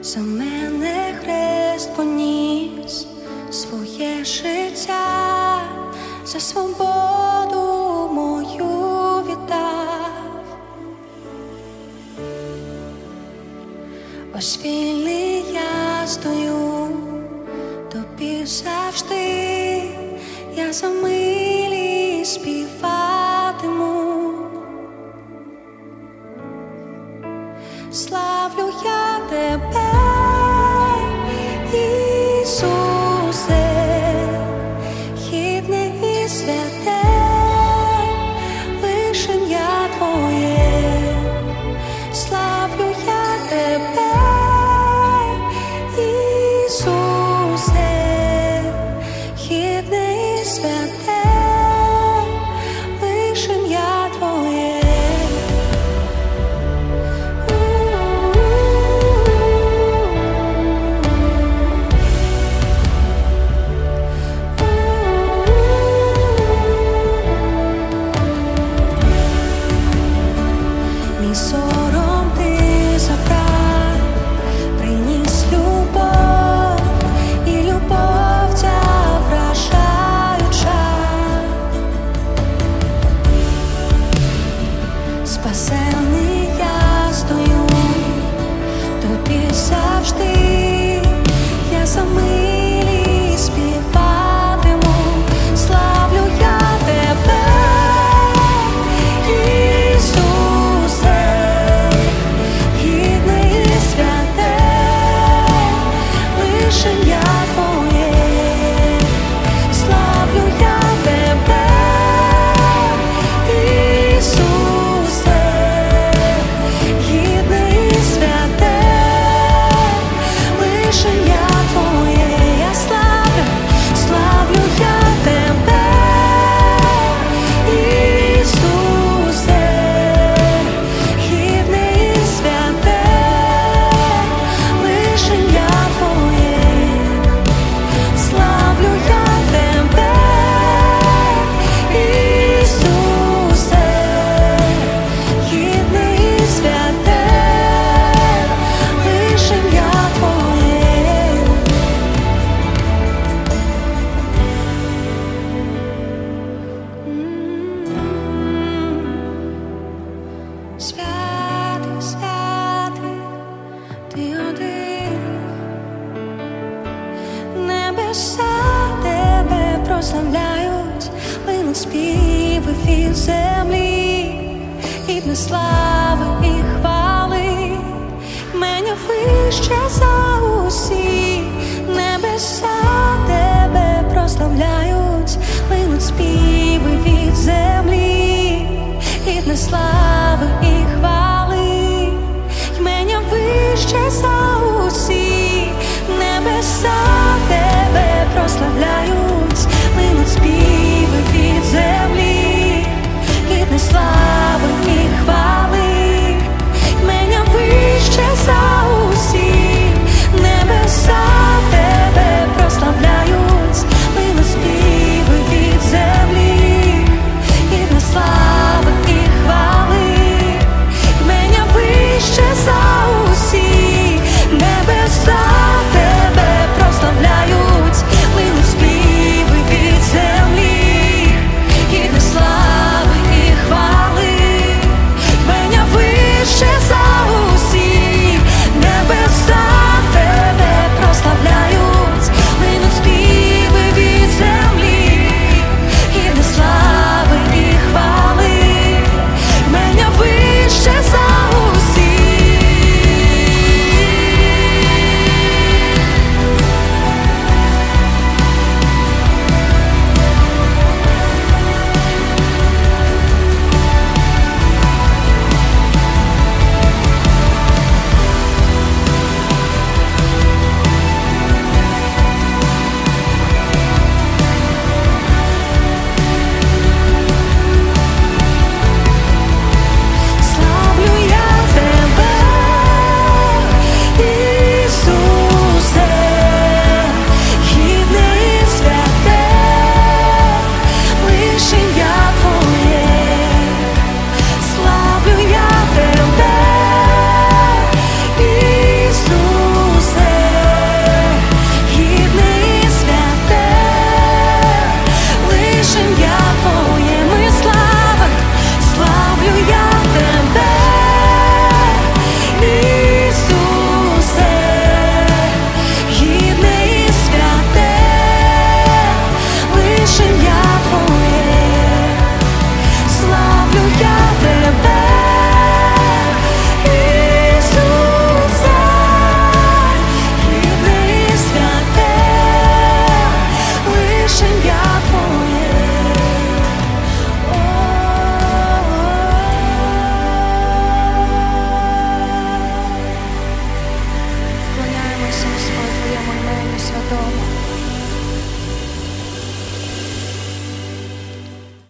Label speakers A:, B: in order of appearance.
A: За мене хрест поніс, своє життя за свободу мою віддав. Ось вільний я стою, тобі завжди я за милість співатиму. Славлю я тебе, Ісусе, гідне і святе, лиш ім'я Твоє. Славлю я тебе, Ісусе, гідне і святе, лиш ім'я Твоє. Мій сором ти забрав, приніс любов, і любов ця вражаюча. Спасений я стою, тобі завжди я за милість співатиму. Славлю я тебе, святий, святий, ти один. Небеса тебе прославляють, линуть співи від землі, гідне слави і хвали, мене вище за усі. Небеса тебе прославляють, линуть співи від землі, гідне слави і хвали, мене вище за